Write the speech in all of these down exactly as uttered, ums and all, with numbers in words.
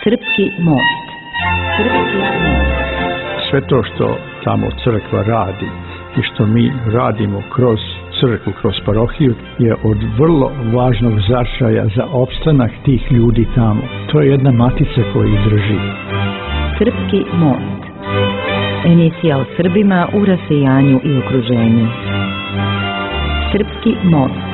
Srpski most. Srpski most. Sve to što tamo crkva radi i što mi radimo kroz crkvu, kroz parohiju je od vrlo važnog značaja za opstanak tih ljudi tamo. To je jedna matica koja izdrži. Srpski most. Emisija o Srbima u rasejanju i okruženju. Srpski most.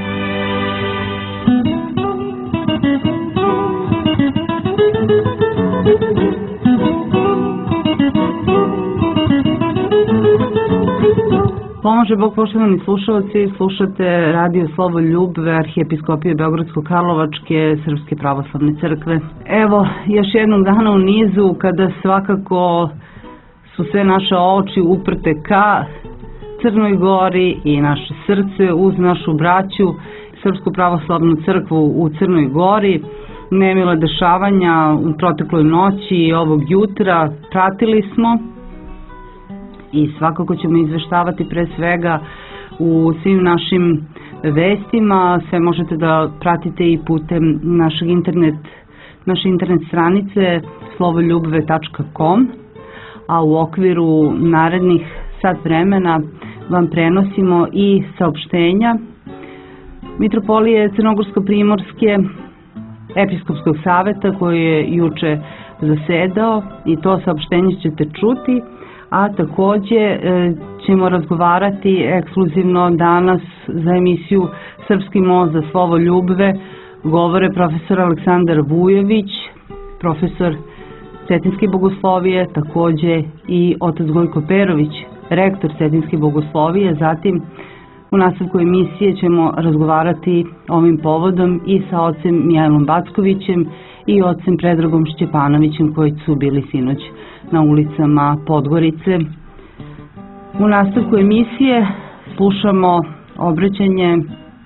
Pomože Bog, poštovani slušalci, slušate Radio Slovoljub Arhijepiskopije Beogradsko-Karlovačke Srpske pravoslavne crkve. Evo, još jednog dana u nizu kada svakako su sve naše oči uprte ka Crnoj Gori i naše srce uz našu braću Srpsku pravoslavnu crkvu u Crnoj Gori. Nemila dešavanja u protekloj noći i ovog jutra pratili smo i svakako ćemo izveštavati pre svega u svim našim vestima. Sve možete da pratite i putem našeg internet, naše internet stranice slovoljubve tačka com, a u okviru narednih sat vremena vam prenosimo i saopštenja Mitropolije Crnogorsko-Primorske Episkopskog saveta koji je juče zasedao i to saopštenje ćete čuti. A takođe e, ćemo razgovarati ekskluzivno danas za emisiju Srpski most za slovo ljubve. Govore profesor Aleksandar Vujović, profesor Cetinske bogoslovije, takođe i otac Gojko Perović, rektor Cetinske bogoslovije. Zatim u nastavku emisije ćemo razgovarati ovim povodom i sa ocem Mijajlom Backovićem i ocem Predragom Šćepanovićem koji su bili sinoć na ulicama Podgorice. U nastavku emisije slušamo obraćanje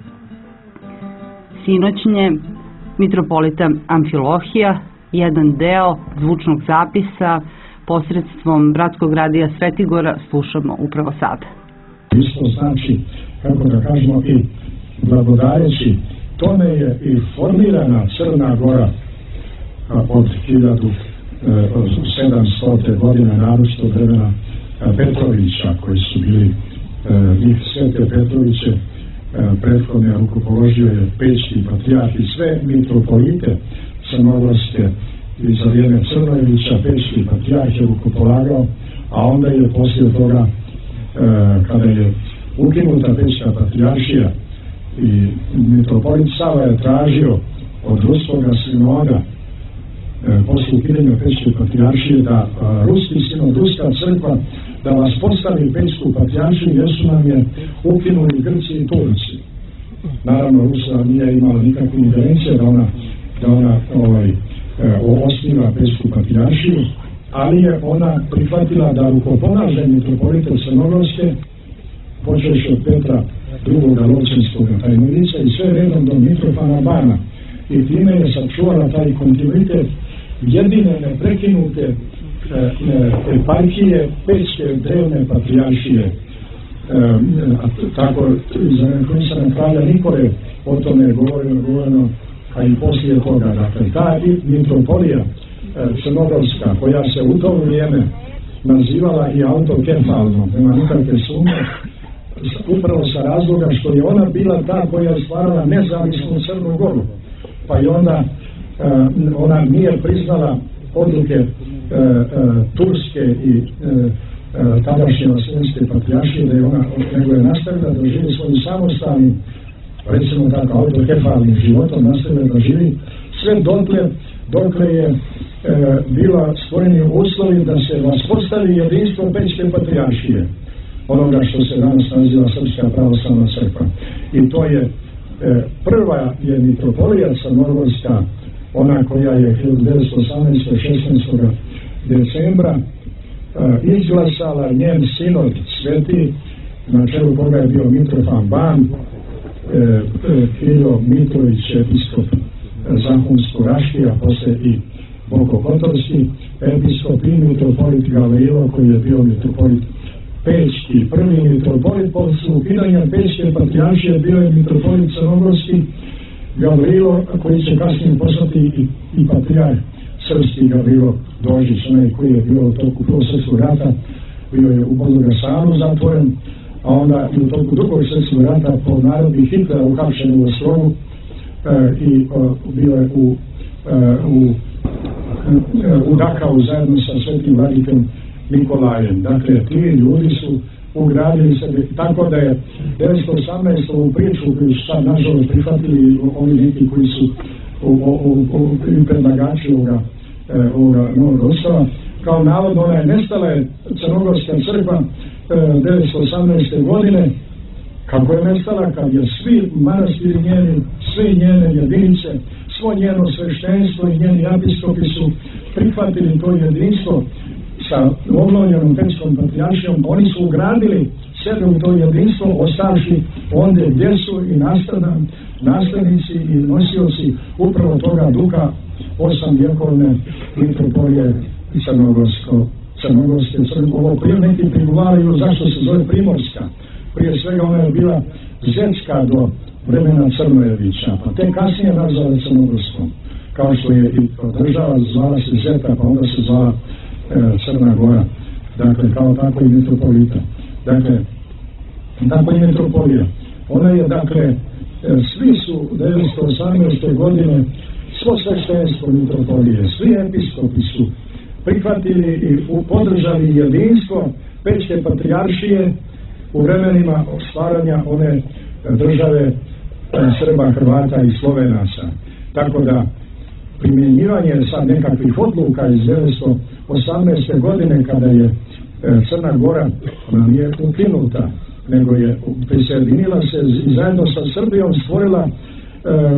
sinoćnje mitropolita Amfilohija, jedan deo zvučnog zapisa posredstvom Bratskog radija Svetigora slušamo upravo sada. Isto znači, kako da kažemo, i blagodareći tome je i formirana Crna Gora od hiljadu sedamsto. godine, naročito vremena Petrovića, koji su bili njih Svete Petroviće, prethodne rukopoložio je Pećki patrijarh i sve mitropolite crnogorske i za vrijeme Crnojevića Pećki patrijarh je rukopolagao, a onda je poslije toga kada je ukinuta Pećka patrijaršija i mitropolit Sava je tražio od ruskoga sinoda posle ukidanja Pećke patrijaršije da a, ruski sinod, ruska crkva da vas postavi Pećku patrijaršiju jer su nam je ukinuli Grci i Turci. Naravno, Rusija nije imala nikakve ingerencije da ona, da ona ovaj, e, osniva Pećku patrijaršiju, ali je ona prihvatila da rukopolaže mitropolite Crnogorske, počeš od Petra drugoga Lovčanskog tajnovnica i sve redom do Mitrofana Bana. I time je sačuvala taj kontinuitet jedine neprekinute e, e, eparhije Pećke drevne patrijaršije. E, a tako za nekonisanem kralja Nikole o tome je govoreno, govoreno a i poslije toga. Dakle, ta mitropolija e, Crnogorska, koja se u to vrijeme nazivala i autokefalno, nema nikakve sumnje, upravo sa razloga što je ona bila ta koja je stvarala nezavisnu Crnu Goru. Pa i onda uh, ona nije priznala odluke uh, uh, Turske i uh, uh, tadašnje Vaseljenske patrijaršije, da je ona, nego je nastavila da živi svojim samostalnim, recimo tako, autokefalnim životom, nastavila da živi sve dotle, dokle je uh, bila stvoreni uslovi da se vaspostavi jedinstvo Pećke patrijaršije, onoga što se danas naziva Srpska pravoslavna crkva. I to je prva je mitropolija Crnogorska, ona koja je hiljadu devetsto osamnaeste. šesnaestog decembra izglasala njen sinod sveti, na čelu koga je bio Mitrofan Ban, Kirilo Mitrović, episkop Zahumsko-Raški, a posle i Bokokotorski episkop i mitropolit Gavrilo, koji je bio mitropolit Pećki. Prvi mitropolit posle ukidanja Pećke patrijaršije bio je mitropolit Crnogorski Gavrilo, koji će kasnije postati i, i patrijarh srpski Gavrilo Dožić, onaj koji je bio u toku Prvog svjetskog rata, bio je u Bogosanu zatvoren, a onda i u toku Drugog svjetskog rata po naredbi Hitlera uhapšen u Ostrogu e, i o, bio je u, e, u, e, u Dachau zajedno sa svetim vladicom Nikolajem. Dakle, ti ljudi su ugradili se, tako da je devetsto osamnaeste u priču koju su sad nažalost prihvatili oni neki koji su i predlagači ovoga, e, ovoga novog Ustava, kao navodno ona je nestala je Crnogorska crkva e, devetsto osamnaeste godine. Kako je nestala? Kad je svi manastiri njeni, svi njene jedinice, svo njeno sveštenstvo i njeni episkopi su prihvatili to jedinstvo sa obnovljenom Pećkom patrijaršijom, oni su ugradili sebe u to jedinstvo, ostavši onda gdje su i nastavnici i nosioci upravo toga duha osam vjekovne mitropolije Crnogorsko, Crnogorske crkve. Ovo prije neki prigovaraju zašto se zove Primorska. Prije svega ona je bila zetska do vremena Crnojevića, pa te kasnije nazvala Crnogorskom, kao što je i država zvala se Zeta, pa onda se zvala Crna Gora, dakle kao tako i mitropolita. Dakle, tako i mitropolija. Ona je, dakle, svi su devetsto osamnaeste godine svo sveštenstvo mitropolije, svi episkopi su prihvatili i podržali jedinstvo Pećke patrijaršije u vremenima stvaranja one države Srba, Hrvata i Slovenaca. Tako da primjenjivanje sad nekakvih odluka iz devetsto osamnaeste godine kada je e, Crna Gora, ona nije ukinuta, nego je prisjedinila se i zajedno sa Srbijom stvorila e, e,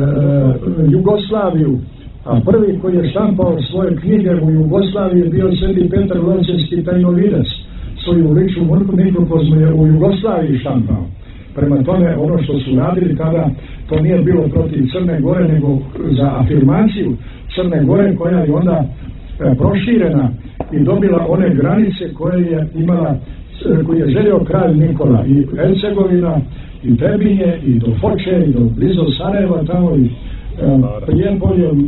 Jugoslaviju, a prvi koji je štampao svoje knjige u Jugoslaviji je bio Sveti Petar Lončevski tajnovidac, svoju ličnu mikrokozmu je u Jugoslaviji štampao. Prema tome, ono što su radili tada, to nije bilo protiv Crne Gore, nego za afirmaciju Crne Gore, koja je onda e, proširena i dobila one granice koje je imala, koje je želio kralj Nikola, i Hercegovina, i Trebinje, i do Foče, i do blizu Sarajeva, tamo i e, Prijepolje, e,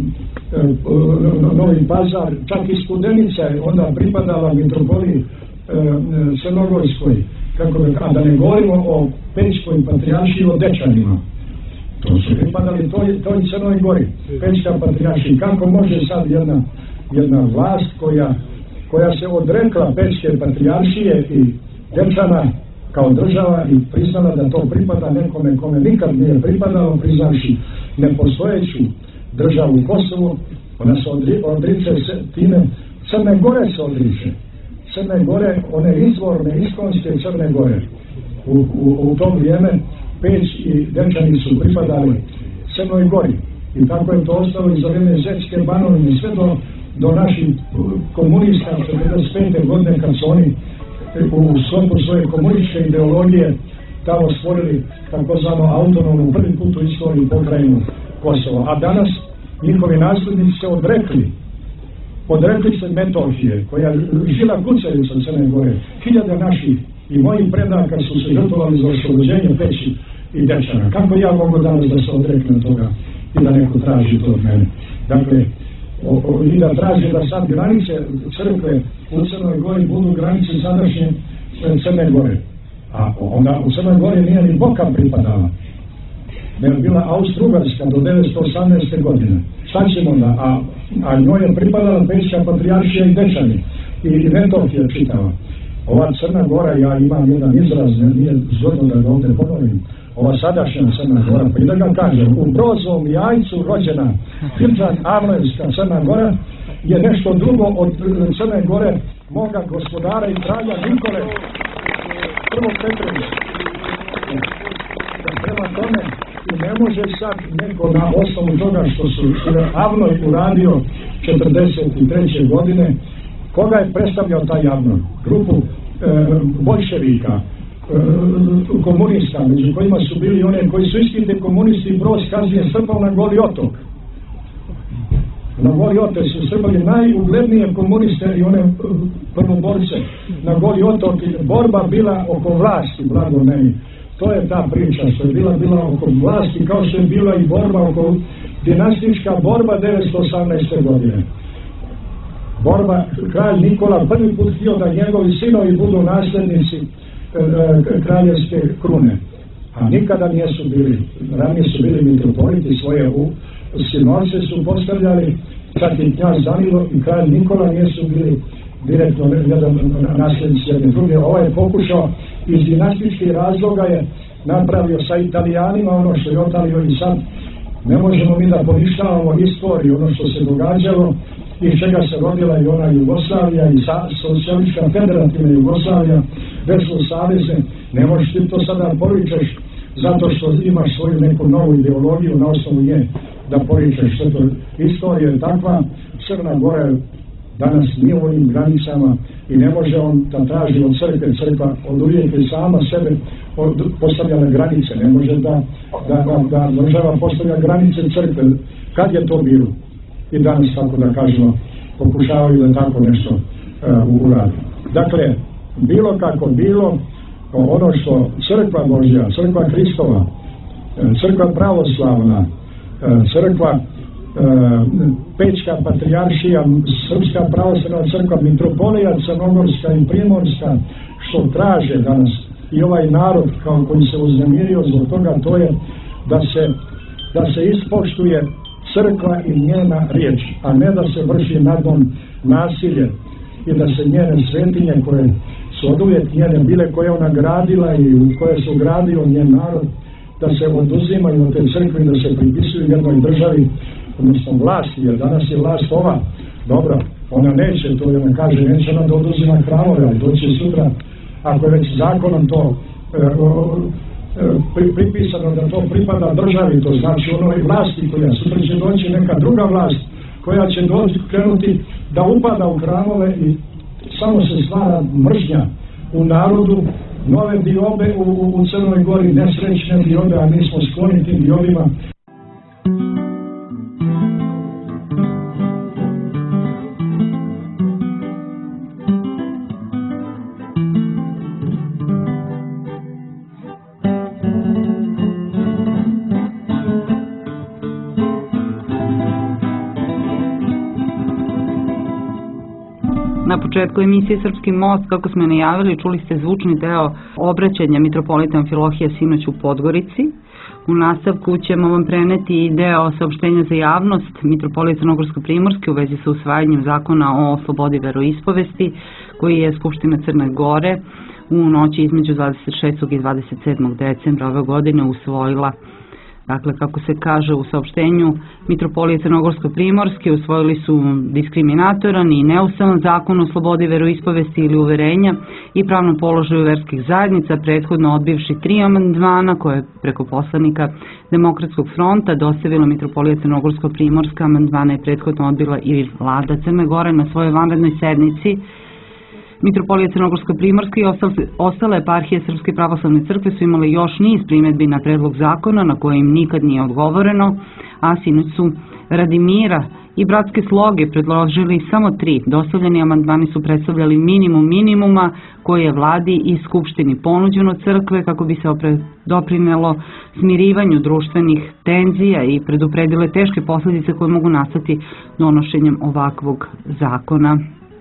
Novi Pazar, čak i Studenica je onda pripadala mitropoliji e, Crnogorskoj. Kako da, a da ne govorimo o Pećkoj patrijaršiji, o Dečanima. To su pripadali toj, toj Crnoj Gori, Pećka patrijaršija. Kako može sad jedna, jedna vlast koja, koja se odrekla Pećke patrijaršije i Dečana kao država i priznala da to pripada nekome kome nikad nije pripadalo, priznavši nepostojeću državu Kosovo, ona se odri, odriče se time, Crne Gore se odriče. Crne Gore, one izvorne, iskonske Crne Gore. U, u, u to vrijeme Peć i Dečani su pripadali Crnoj Gori. I tako je to ostalo i za vrijeme Zetske Banovine, sve do, do naših komunista četrdeset pete godine, kad su oni u sklopu svoje komunističke ideologije tamo stvorili takozvano autonomnu prvi put u istoriji pokrajinu Kosova. A danas njihovi nasljednici se odrekli odrekli se Metohije, koja žila kucajuca Crne Gore. Hiljade naših i mojih predaka su se žrtvovali za oslobođenje Peći i Dečana. Kako ja mogu danas da se odreknem toga i da neko traži to od mene? Dakle, o, o, i da traži da sad granice crkve u Crnoj Gori budu granice sadašnje Crne Gore. A onda u Crnoj Gori nije ni Boka pripadala, nego je bila Austro-Ugarska do devetsto osamnaeste godine. Šta ćemo onda? A, a njoj je pripadala Pećka patrijaršija i Dečani i Metohija čitava. Ova Crna Gora, ja imam jedan izraz, nije zgodno da ga ovdje ponovim, ova sadašnja Crna Gora, pa i da ga kažem, u Brozovom jajcu rođena Filčan Avlevska Crna Gora je nešto drugo od Crne Gore moga gospodara i kralja Nikole prvog Petrovića. Prema tome, i ne može sad neko na osnovu toga što su Avnoj uradio četrdeset treće godine, koga je predstavljao taj Avnoj? Grupu e, bolševika, e, komunista, među kojima su bili one koji su iskite komunisti i Broz kasnije strpao na Goli otok. Na Goli otok su strpali najuglednije komuniste i one prvoborce na Goli otok i borba bila oko vlasti, blago meni. To je ta priča što je bila, bila oko vlasti, kao što je bila i borba oko dinastička borba devetsto osamnaeste godine. borba, kralj Nikola prvi put htio da njegovi sinovi budu nasljednici e, kraljevske krune, a nikada nisu bili. Ranije su bili mitropoliti, svoje u, sinovce su postavljali, čak i knjaz Danilo i kralj Nikola nisu bili direktno jedan nasljednici jedne druge. Ovaj je pokušao iz dinastičkih razloga, je napravio sa Italijanima ono što je otalio i sad ne možemo mi da poništavamo istoriju, ono što se događalo i čega se rodila i ona Jugoslavija i socijalistička federativna Jugoslavija, već su saveze. Ne možeš ti to sada poričeš zato što imaš svoju neku novu ideologiju na osnovu nje da poričeš što to. Istorija je takva, Crna Gora je danas nije u ovim granicama i ne može on da traži od crkve, crkva od uvijek i sama sebe postavljala granice, ne može da, da, da, da država postavlja granice crkve. Kad je to bilo? I danas, tako da kažemo, pokušavaju da tako nešto uh, uradi. Dakle, bilo kako bilo, ono što crkva Božja, crkva Hristova, crkva pravoslavna, crkva Pećka patrijaršija, Srpska pravoslavna crkva, mitropolija Crnogorska i Primorska, što traže danas i ovaj narod kao koji se uznemirio zbog toga, to je da se, da se ispoštuje crkva i njena riječ, a ne da se vrši nad njom nasilje i da se njene svetinje koje su od uvijek njene bile, koje ona gradila i u koje su gradio njen narod, da se oduzimaju od te crkve i da se pripisuju jednoj državi, odnosno vlasti, jer danas je vlast ova, dobro, ona neće to, ona kaže, neće ona da oduzima hramove, ali to će sutra, ako je već zakonom to e, e, pri, pripisano da to pripada državi, to znači onoj vlasti koja sutra će doći neka druga vlast koja će doći, krenuti da upada u hramove i samo se stvara mržnja u narodu, nove diobe u, u, u Crnoj Gori, nesrećne diobe, a mi smo skloni tim diobima. Na početku emisije Srpski most, kako smo je najavili, čuli ste zvučni deo obraćanja mitropolita Amfilohija sinoć u Podgorici. U nastavku ćemo vam preneti i deo saopštenja za javnost mitropolita Crnogorsko-Primorske u vezi sa usvajanjem zakona o slobodi veroispovesti, koji je Skupština Crne Gore u noći između dvadeset šestog i dvadeset sedmog decembra ove godine usvojila. Dakle, kako se kaže u saopštenju, mitropolije Crnogorsko-Primorske usvojili su diskriminatoran i neustavan zakon o slobodi veroispovesti ili uverenja i pravnom položaju verskih zajednica, prethodno odbivši tri amandmana koje je preko poslanika Demokratskog fronta dostavila mitropolija Crnogorsko-Primorska. Amandmane je prethodno odbila i vlada Crne Gore na svojoj vanrednoj sednici. Mitropolija Crnogorsko-Primorska i ostale eparhije Srpske pravoslavne crkve su imale još niz primjedbi na predlog zakona na koje im nikad nije odgovoreno, a sinoć su radi mira i bratske sloge predložili samo tri. Dostavljeni amandmani su predstavljali minimum minimuma koji je vladi i skupštini ponuđen od crkve kako bi se doprinelo smirivanju društvenih tenzija i predupredile teške posljedice koje mogu nastati donošenjem ovakvog zakona.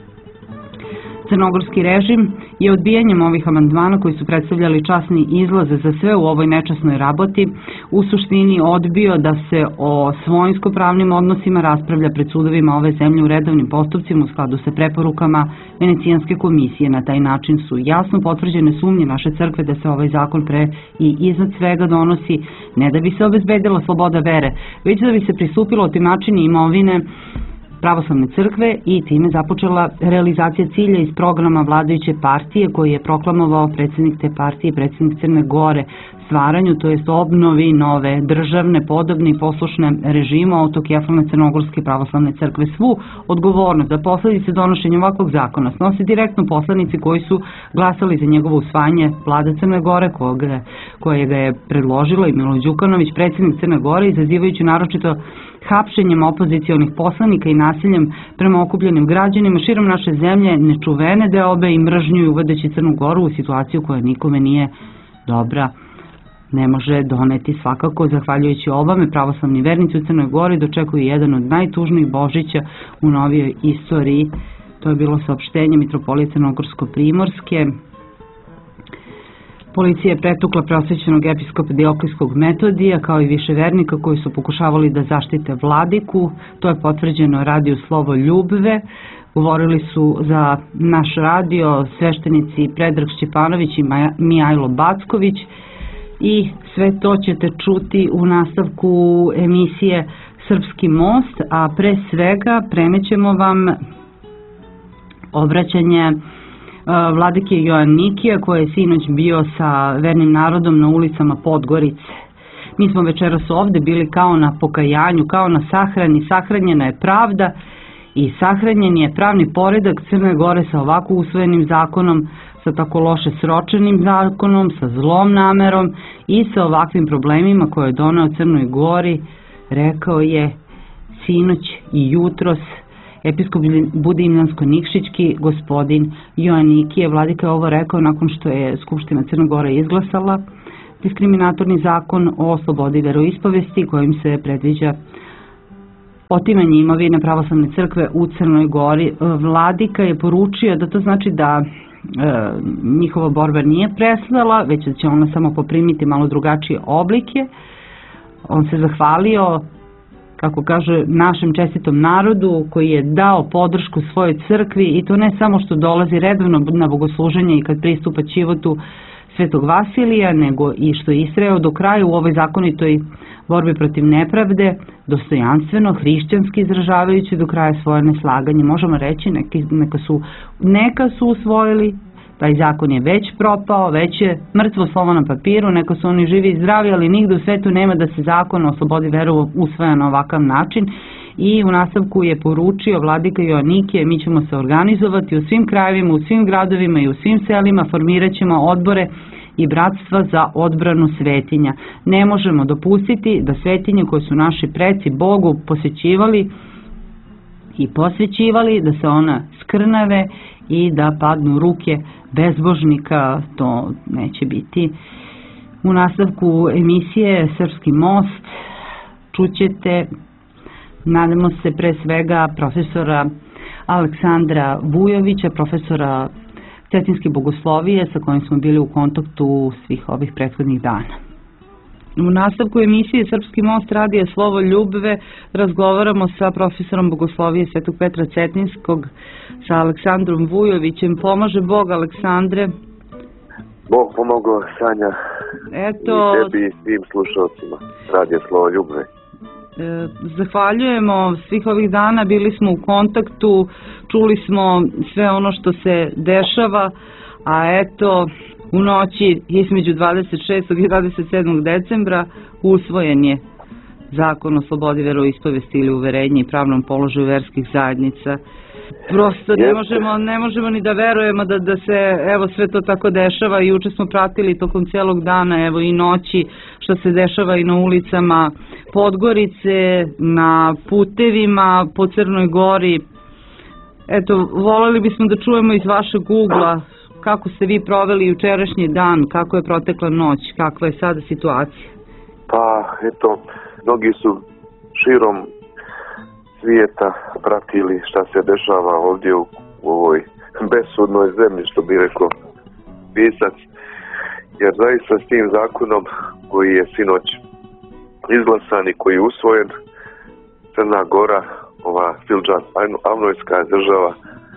Crnogorski režim je odbijanjem ovih amandmana koji su predstavljali časni izlaze za sve u ovoj nečasnoj raboti u suštini odbio da se o svojinsko-pravnim odnosima raspravlja pred sudovima ove zemlje u redovnim postupcima u skladu sa preporukama Venecijanske komisije. Na taj način su jasno potvrđene sumnje naše crkve da se ovaj zakon pre i iznad svega donosi ne da bi se obezbedila sloboda vere, već da bi se pristupilo otimačini imovine pravoslavne crkve i time započela realizacija cilja iz programa vladajuće partije koji je proklamovao predsjednik te partije i predsjednik Crne Gore, stvaranju, to jest obnovi nove državne, podobne i poslušne režimu autokefalne Crnogorske pravoslavne crkve. Svu odgovornost za posljedice donošenja ovakvog zakona snose direktno poslanici koji su glasali za njegovo usvajanje vlada Crne Gore, koje ga je predložilo i Milo Đukanović, predsjednik Crne Gore, izazivajući naročito hapšenjem opozicionih poslanika i nasiljem prema okupljenim građanima širom naše zemlje, nečuvene deobe i mržnju, uvodeći Crnu Goru u situaciju koja nikome nije dobra. ne može doneti. Svakako, zahvaljujući ovome, pravoslavni vernici u Crnoj Gori dočekuju jedan od najtužnijih Božića u novijoj istoriji. To je bilo saopštenje mitropolije Crnogorsko-Primorske. Policija je pretukla preosvećenog episkopa Dioklijskog Metodija, kao i više vernika koji su pokušavali da zaštite vladiku. To je potvrđeno radiju Slovo Ljubve. Govorili su za naš radio sveštenici Predrag Šćepanović i Mijajlo Backović, i sve to ćete čuti u nastavku emisije Srpski most, a pre svega prenećemo vam obraćanje vladike Joannikija, koji je sinoć bio sa vernim narodom na ulicama Podgorice. Mi smo večeras ovde bili kao na pokajanju, kao na sahrani. Sahranjena je pravda i sahranjen je pravni poredak Crne Gore sa ovako usvojenim zakonom, sa tako loše sročenim zakonom, sa zlom namerom i sa ovakvim problemima koje je doneo Crnoj Gori, rekao je sinoć i jutros episkop Budimljansko-Nikšićki gospodin Joannikije. Vladika je ovo rekao nakon što je Skupština Crne Gore izglasala diskriminatorni zakon o slobodi veroispovesti kojim se predviđa otimanje imovine pravoslavne crkve u Crnoj Gori. Vladika je poručio da to znači da e, njihova borba nije prestala, već da će ona samo poprimiti malo drugačije oblike. On se zahvalio, kako kaže, našem čestitom narodu koji je dao podršku svojoj crkvi, i to ne samo što dolazi redovno na bogosluženje i kad pristupa ćivotu Svetog Vasilija, nego i što je istrajao do kraja u ovoj zakonitoj borbi protiv nepravde, dostojanstveno, hrišćanski izražavajući do kraja svoje neslaganje. Možemo reći, neki, neka, su, neka su usvojili, taj zakon je već propao, već je mrtvo slovo na papiru, neka su oni živi i zdravi, ali nigde u svetu nema da se zakon o slobodi veru usvaja na ovakav način. I u nastavku je poručio vladika Joannikije: mi ćemo se organizovati u svim krajevima, u svim gradovima i u svim selima, formirat ćemo odbore i bratstva za odbranu svetinja. Ne možemo dopustiti da svetinje koje su naši preci Bogu posvećivali i posvećivali, da se ona skrnave i da padnu u ruke bezbožnika. To neće biti. U nastavku emisije Srpski most čućete, nadamo se, pre svega profesora Aleksandra Vujovića, profesora cetinske bogoslovije sa kojim smo bili u kontaktu svih ovih prethodnih dana. U nastavku emisije Srpski most radija Slovo Ljubve razgovaramo sa profesorom bogoslovije Svetog Petra Cetinskog, sa Aleksandrom Vujovićem. Pomaže Bog, Aleksandre. Bog pomogao, Sanja. Eto, i tebi i svim slušalcima radija Slovo Ljubve. Zahvaljujemo, svih ovih dana bili smo u kontaktu, čuli smo sve ono što se dešava, a eto, u noći između dvadeset šestog i dvadeset sedmog decembra usvojen je zakon o slobodi veroispovesti ili uverenja i pravnom položaju verskih zajednica. Prosto ne možemo, ne možemo ni da verujemo da, da se evo sve to tako dešava. Juče smo pratili tokom celog dana, evo i noći, što se dešava i na ulicama Podgorice, na putevima po Crnoj Gori. Eto, voljeli bismo da čujemo iz vašeg ugla kako ste vi proveli jučerašnji dan, kako je protekla noć, kakva je sada situacija. Pa, eto, mnogi su širom svijeta pratili šta se dešava ovdje u, u ovoj besudnoj zemlji, što bi rekao pisac, jer zaista s tim zakonom koji je sinoć izglasan i koji je usvojen, Crna Gora, ova Silđan-Avnojska država,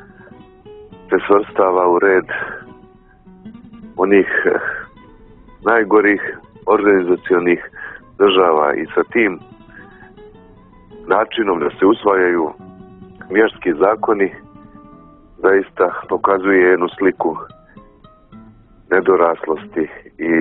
se svrstava u red onih najgorih organizacionih država, i sa tim načinom da se usvajaju vjerski zakoni zaista pokazuje jednu sliku nedoraslosti i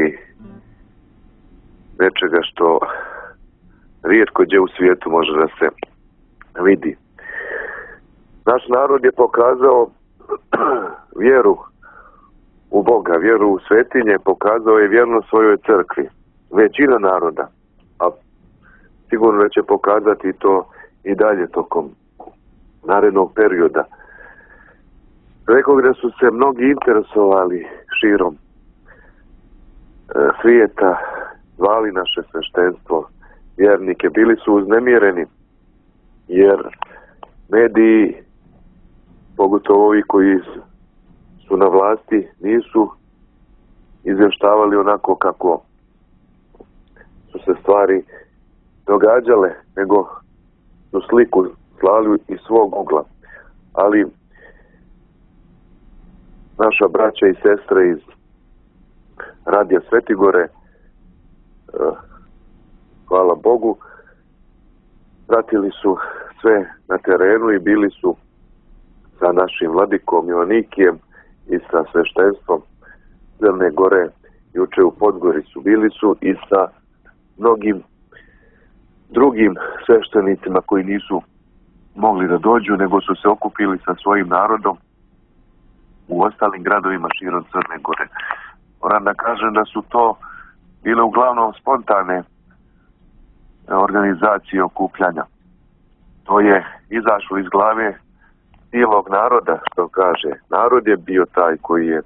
nečega što rijetko gdje u svijetu može da se vidi. Naš narod je pokazao vjeru u Boga, vjeru u svetinje, pokazao je vjernost svojoj crkvi. Većina naroda, a sigurno će pokazati to i dalje tokom narednog perioda. Rekao da su se mnogi interesovali širom e, svijeta zvali naše sveštenstvo, vjernike, bili su uznemireni, jer mediji, pogotovo ovi koji su na vlasti, nisu izvještavali onako kako su se stvari događale, nego su sliku slali iz svog ugla. Ali naša braća i sestre iz Radija Svetigore, hvala Bogu, pratili su sve na terenu i bili su sa našim vladikom Joanikijem i sa sveštenstvom Crne Gore juče u Podgoricu. Bili su i sa mnogim drugim sveštenicima koji nisu mogli da dođu, nego su se okupili sa svojim narodom u ostalim gradovima širom Crne Gore. Moram da kažem da su to bile uglavnom spontane organizacije okupljanja. To je izašlo iz glave cijelog naroda, što kaže. Narod je bio taj koji je uh,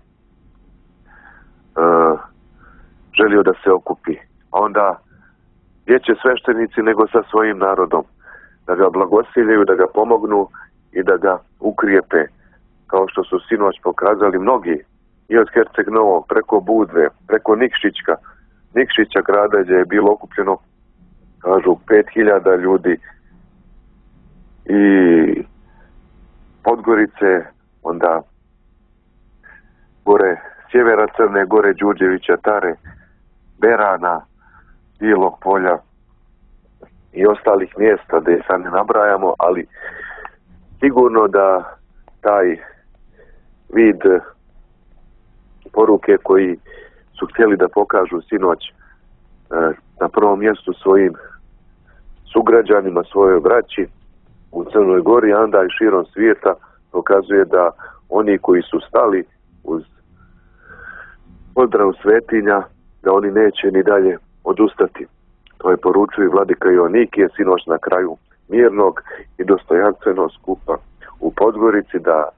želio da se okupi. A onda gdje će sveštenici nego sa svojim narodom? Da ga blagosiljaju, da ga pomognu i da ga ukrijepe. Kao što su sinoć pokazali mnogi, i od Herceg Novog, preko Budve, preko Nikšićka, Nikšića grada gdje je bilo okupljeno, kažu, pet hiljada ljudi, i Podgorice, onda gore sjevera Crne Gore, Đurđevića, Tare, Berana, Bilog Polja i ostalih mjesta da je sad ne nabrajamo, ali sigurno da taj vid poruke koji su htjeli da pokažu sinoć na prvom mjestu svojim sugrađanima, svojoj braći u Crnoj Gori, a onda i širom svijeta, pokazuje da oni koji su stali uz odbranu svetinja, da oni neće ni dalje odustati. To je poručio i vladika Joanikije sinoć na kraju mirnog i dostojanstvenog skupa u Podgorici, da e,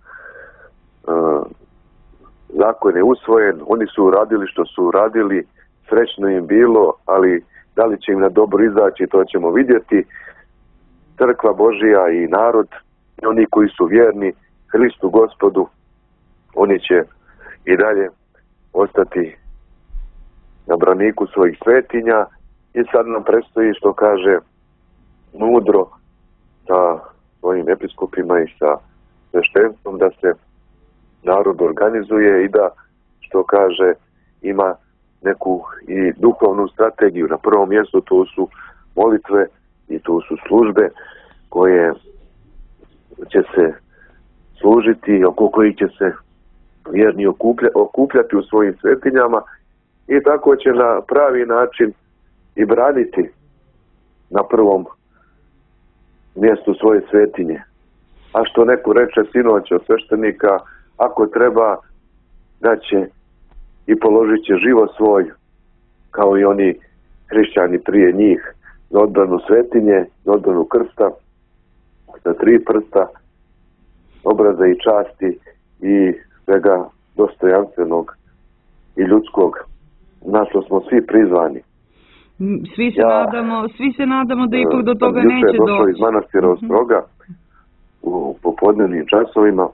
zakon je usvojen, oni su uradili što su uradili, srećno im bilo, ali da li će im na dobro izaći, to ćemo vidjeti. Crkva Božija i narod, i oni koji su vjerni Hristu Gospodu, oni će i dalje ostati na braniku svojih svetinja. I sad nam predstoji, što kaže, mudro sa svojim episkopima i sa sveštenstvom, da se narod organizuje i da, što kaže, ima neku i duhovnu strategiju. Na prvom mjestu to su molitve i to su službe koje će se služiti, oko kojih će se vjerni okuplja, okupljati u svojim svetinjama i tako će na pravi način i braniti na prvom mjestu svoje svetinje. A što neko reče sinoć od sveštenika, ako treba, da će i položit će život svoj, kao i oni hrišćani prije njih, za odbranu svetinje, za odbranu krsta, za tri prsta, obraza i časti i svega dostojanstvenog i ljudskog, na što smo svi prizvani. Svi se, ja, nadamo, svi se nadamo da ipak do toga neće doći. Juče je došao iz manastira Ostroga u popodnevnim časovima,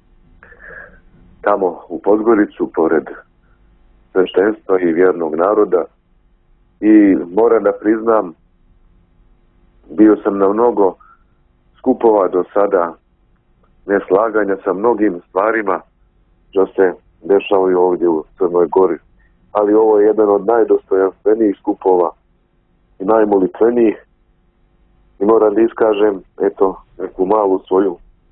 tamo u Podgoricu, pored sveštenstva i vjernog naroda, i moram da priznam, bio sam na mnogo skupova do sada, neslaganja sa mnogim stvarima što se dešavaju ovdje u Crnoj Gori. Ali ovo je jedan od najdostojanstvenijih skupova i najmolitvenijih, i moram da iskažem, eto, neku malu svoju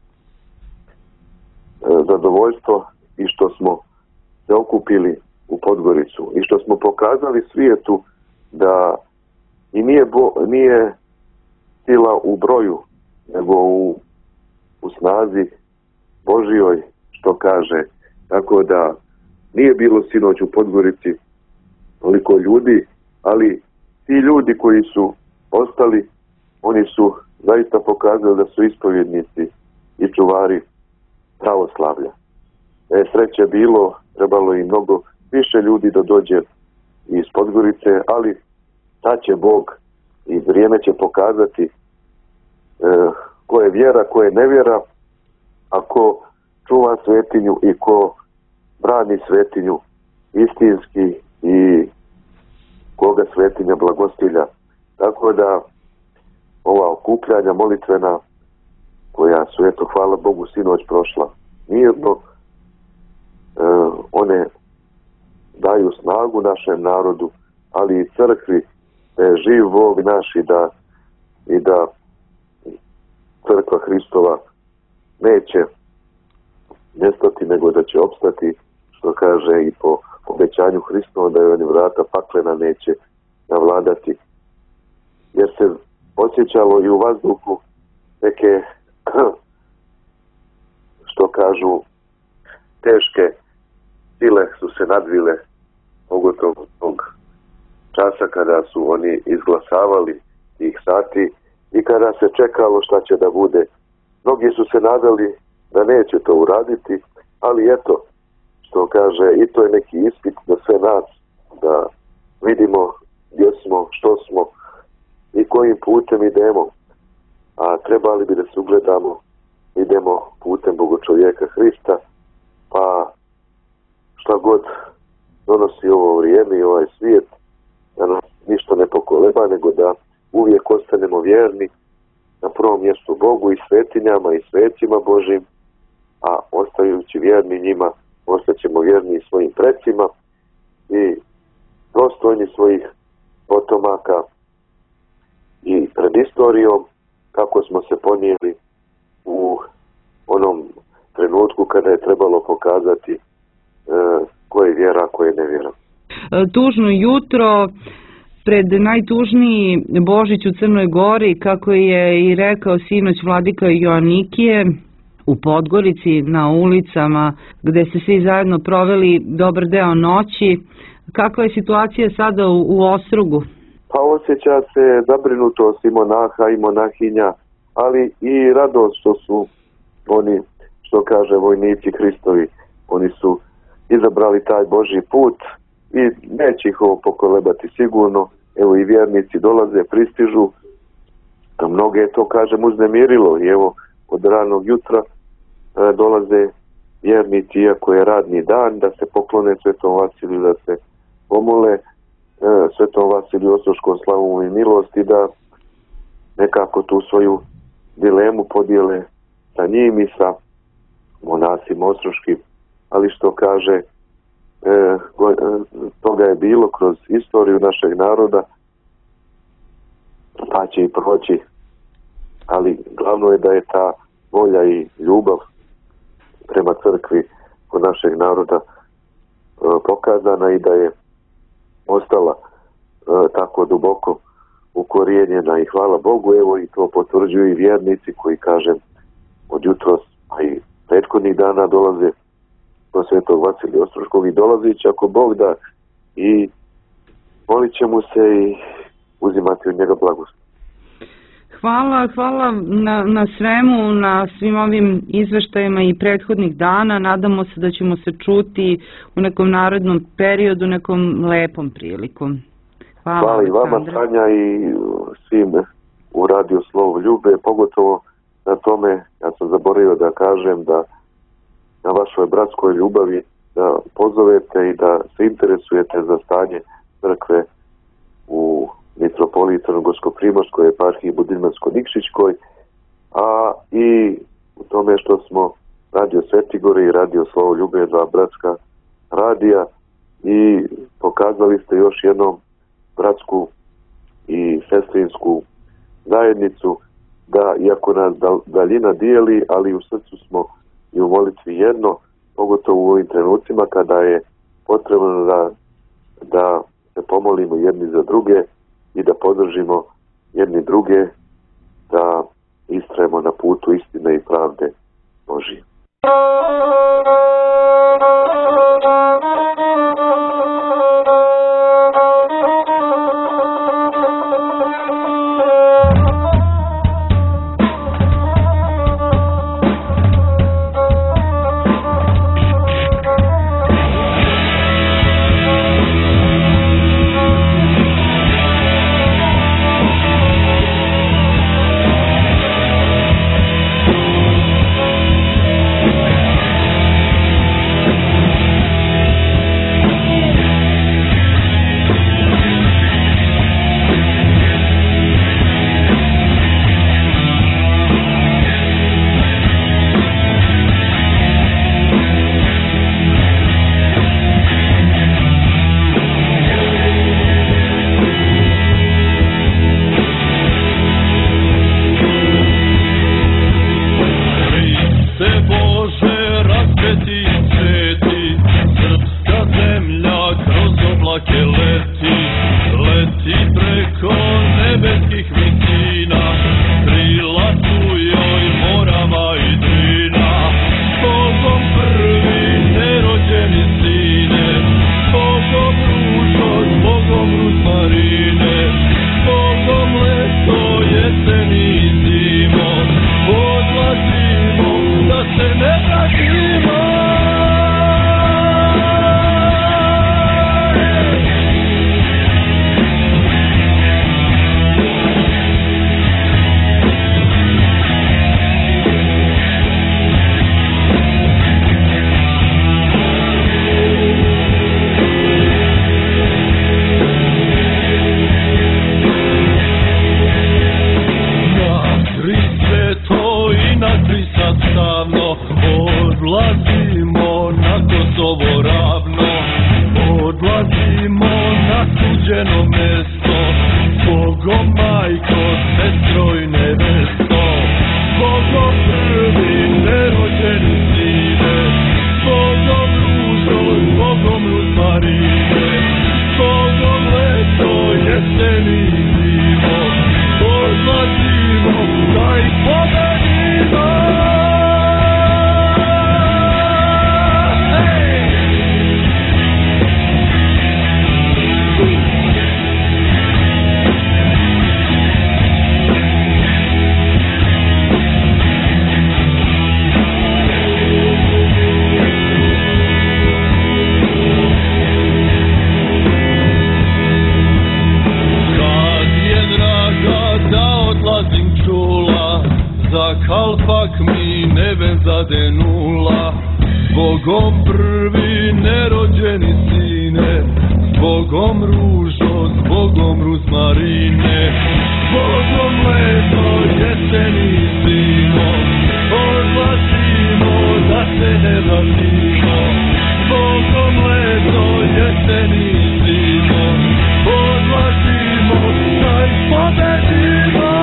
e, zadovoljstvo i što smo se okupili u Podgoricu i što smo pokazali svijetu da i nije, bo, nije sila u broju, nego u, u snazi Božijoj, što kaže. Tako da nije bilo sinoć u Podgorici toliko ljudi, ali ti ljudi koji su ostali, oni su zaista pokazali da su ispovjednici i čuvari pravoslavlja. Da je sreće bilo, trebalo i mnogo više ljudi da dođe iz Podgorice, ali Tad će Bog i vrijeme će pokazati e, ko je vjera, ko je nevjera, a ko čuva svetinju i ko brani svetinju istinski i koga svetinja blagostilja. Tako da ova okupljanja molitvena koja su, eto, hvala Bogu, sinoć prošla mirno, e, one daju snagu našem narodu, ali i crkvi, da je živ Bog naš i da, i da crkva Hristova neće nestati, nego da će opstati, što kaže i po obećanju Hristova, da je vrata paklena neće navladati. Jer se osjećalo i u vazduhu neke, što kažu, teške sile su se nadvile, pogotovo tog časa kada su oni izglasavali tih sati i kada se čekalo šta će da bude. Mnogi su se nadali da neće to uraditi, ali eto, što kaže, i to je neki ispit za sve nas, da vidimo gdje smo, što smo i kojim putem idemo. A trebali bi da se ugledamo, idemo putem Bogočovjeka Hrista, pa šta god donosi ovo vrijeme i ovaj svijet, da nas ništa ne pokoleba, nego da uvijek ostanemo vjerni na prvom mjestu Bogu i svetinjama i svećima Božim, a ostajući vjerni njima, ostaćemo vjerni svojim precima i dostojni svojih potomaka i pred istorijom, kako smo se ponijeli u onom trenutku kada je trebalo pokazati e, ko je vjera, ko je nevjera. Tužno jutro pred najtužniji Božić u Crnoj Gori, kako je i rekao sinoć vladika Joanikije, u Podgorici na ulicama gde se svi zajedno proveli dobar deo noći. Kakva je situacija sada u, u Ostrogu? Pa osjeća se zabrinutost i monaha i monahinja, ali i radost što su oni, što kaže, vojnici Hristovi. Oni su izabrali taj Božji put i neće ih ovo pokolebati sigurno. Evo i vjernici dolaze, pristižu, a mnoge je to, kažem, uznemirilo i evo od ranog jutra e, dolaze vjernici, iako je radni dan, da se poklone Svetom Vasiliju, da se pomole e, Svetom Vasiliju Ostroškom slavu i milosti, da nekako tu svoju dilemu podijele sa njim i sa monasima ostroškim, ali što kaže, e, go, e, toga je bilo kroz istoriju našeg naroda, pa će i proći, ali glavno je da je ta volja i ljubav prema crkvi kod našeg naroda e, pokazana i da je ostala e, tako duboko ukorijenjena i hvala Bogu, evo i to potvrđuju i vjernici koji, kažem, od jutros, a i prethodnih dana dolaze do Svetog Vasilija Ostroškog i dolazi će, ako Bog da, i molit će mu se i uzimati od njega blagost. Hvala, hvala na, na svemu, na svim ovim izveštajima i prethodnih dana. Nadamo se da ćemo se čuti u nekom narodnom periodu, nekom lepom prilikom. Hvala, hvala i vama, Sanja, i svim u Radio Slovo Ljube, pogotovo na tome, ja sam zaboravio da kažem, da na vašoj bratskoj ljubavi da pozovete i da se interesujete za stanje crkve u mitropoliji Crnogorsko-primorskoj eparhiji Budimljansko-Nikšićkoj, a i u tome što smo Radio Svetigore i Radio Slovo Ljube, dva bratska radija, i pokazali ste još jednom bratsku i sestrinsku zajednicu, da iako nas daljina dijeli, ali u srcu smo i u molitvi jedno, pogotovo u ovim trenucima kada je potrebno da, da se pomolimo jedni za druge i da podržimo jedni druge, da istrajemo na putu istine i pravde Božije. za kalpak mi nebe zadenula. Zbogom prvi nerođeni sine, zbogom ružo, zbogom ruzmarine, zbogom leto jeseni zimo, odlazimo da se ne vratimo. Zbogom leto jeseni zimo, odlazimo da ih pobedimo.